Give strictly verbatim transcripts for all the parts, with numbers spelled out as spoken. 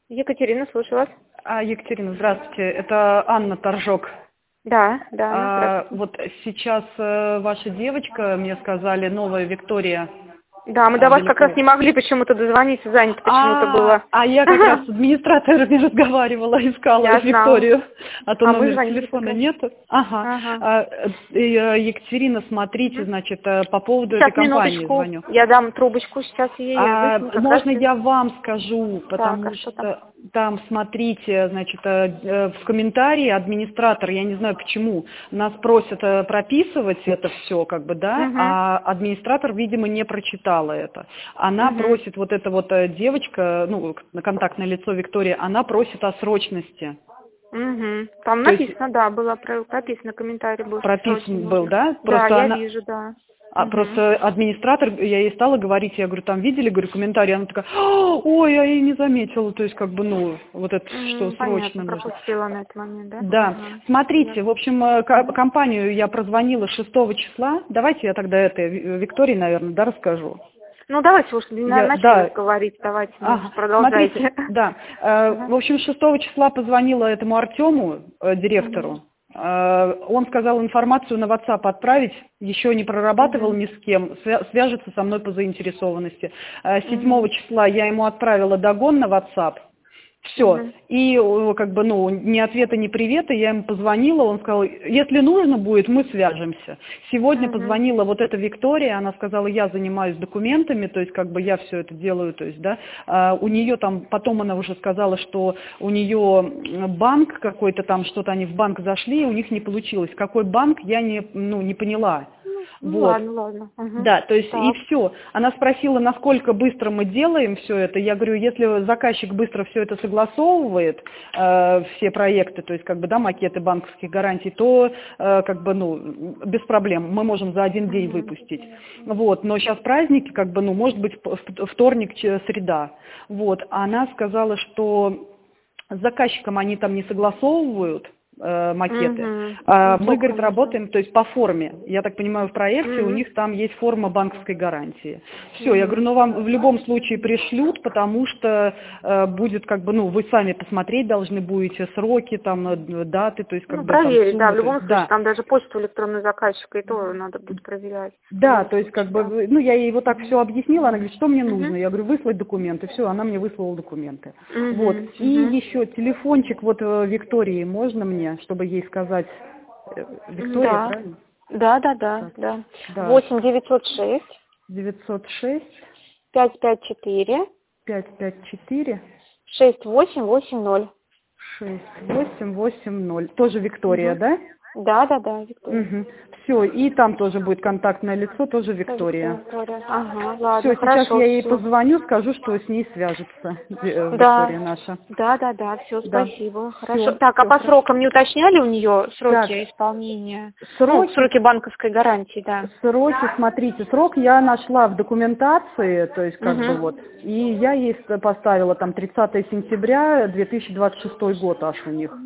Екатерина, слушаю вас. А, Екатерина, здравствуйте. Это Анна Торжок. Да, да, Анна, А, здравствуйте. вот сейчас э, ваша девочка, мне сказали, новая Виктория. Да, мы а, до вас как раз Белякова. не могли почему-то дозвониться, занято почему-то А, было. а я как раз с администраторами разговаривала, искала Я знала. Викторию, а то А мы номера звонили как телефона раз. нет. Ага. Ага. А, э, Екатерина, смотрите, Мгм. значит, э, по поводу этой Сейчас, компании минуточку. звоню. Я дам трубочку сейчас ей, я А, выясню как раз. можно я вам скажу, Так, а потому что там? что там, смотрите, значит, э, э, в комментарии администратор, я не знаю почему, нас просят э, прописывать это все, как бы, да, Угу. а администратор, видимо, не прочитала это. Она Угу. просит, вот эта вот э, девочка, ну, контактное лицо Виктория, она просит о срочности. Угу. Там То есть написано, да, было про- прописано, комментарий был, что срочно прописан был, нужно. да? Да, Просто я она... вижу, да. А Угу. просто администратор, я ей стала говорить, я говорю, там видели, говорю, комментарий, она такая, «А, ой, я и не заметила, то есть как бы, ну, вот это, что М, срочно понятно, нужно. пропустила на этот момент, да? Да, Ага. смотрите, в Ясно. общем, э, ко- компанию я прозвонила шестого числа, давайте я тогда это Ви- Виктории, наверное, да, расскажу. Ну, давайте уж не на- Я, начали да, говорить, давайте, ну, уж ага, смотрите, продолжайте. да, э, Ага. в общем, шестого числа позвонила этому Артему, э, директору. Мгм. Э, он сказал информацию на WhatsApp отправить, еще не прорабатывал Мгм. ни с кем, свя- свяжется со мной по заинтересованности. Э, седьмого Мгм. числа я ему отправила догон на WhatsApp. Все. Мгм. И э, как бы, ну, ни ответа, ни привета, я ему позвонила, он сказал, если нужно будет, мы свяжемся. Сегодня Мгм. позвонила вот эта Виктория, она сказала, я занимаюсь документами, то есть как бы я все это делаю, то есть, да, а у нее там, потом она уже сказала, что у нее банк какой-то там, что-то они в банк зашли, и у них не получилось. Какой банк, я не, ну, не поняла. Ну, Вот. ладно, ладно. Мгм. Да, то есть и Так. все. Она спросила, насколько быстро мы делаем все это. Я говорю, если заказчик быстро все это согласовывает, э, все проекты, то есть как бы, да, макеты банковских гарантий, то э, как бы, ну, без проблем. Мы можем за один день Мгм. выпустить. Вот, но сейчас праздники, как бы, ну, может быть, п- вторник, ч- среда. Вот, она сказала, что с заказчиком они там не согласовывают э, макеты. Мгм. А Ну, мы, сколько говорит, там еще? работаем, то есть по форме. Я так понимаю, в проекте у Мгм. них там есть форма банковской гарантии. Все, я говорю, Мгм. ну вам в любом случае пришлют, потому что э, будет как бы, ну, вы сами посмотреть должны будете сроки, там, э, даты, то есть как Ну, бы там проверить, да, суммы, в то любом есть, случае, да. там даже почту электронную заказчика, и то надо будет проверять. В Да, любом то есть как случае, да. бы, ну я ей вот так Мгм. все объяснила, она говорит, что мне нужно? Мгм. Я говорю, выслать документы, все, она мне выслала документы. Вот, Мгм. и Мгм. еще телефончик вот э, Виктории можно мне, чтобы ей сказать, э, Виктория, Да. правильно? Да, да, да, Так, да. да, Восемь девятьсот шесть девятьсот шесть пять пять четыре пятьсот пятьдесят четыре шесть восемь восемь ноль. шесть восемь восемь ноль. Тоже Виктория, Угу. да? Да, да, да, Виктория. Угу. Все, и там тоже будет контактное лицо, тоже Тоже Виктория. Виктория. Ага, ладно, Все, сейчас хорошо, я ей все. позвоню, скажу, что с ней свяжется э, Да, Виктория наша. да, да, да, все, Да. спасибо. Хорошо. Все, Так, а все по хорошо. срокам не уточняли у нее Так, сроки исполнения? Ну, сроки, сроки банковской гарантии, да. сроки, смотрите, срок я нашла в документации, то есть как бы вот, Угу. и я ей ст- поставила там тридцатое сентября две тысячи двадцать шестой год аж у них.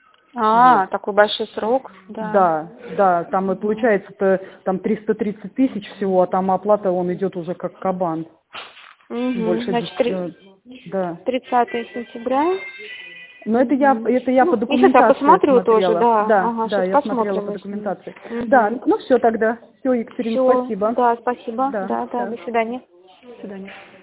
Вот. А, такой большой срок, да. Да, да, там и Угу. получается там триста тридцать тысяч всего, а там оплата он идет уже как кабан. Угу. Больше Значит, десяти, да. тридцатое сентября. Но это я, Угу. это я по Ну, и сейчас я документации посмотрю тоже, смотрела. да. Да, Ага, да, сейчас я смотрела посмотрим по мы с ней. документации. Да, Угу. ну все тогда. Все, Екатерина, Все, спасибо. да, спасибо. Да, Да, да, да. до свидания. До свидания.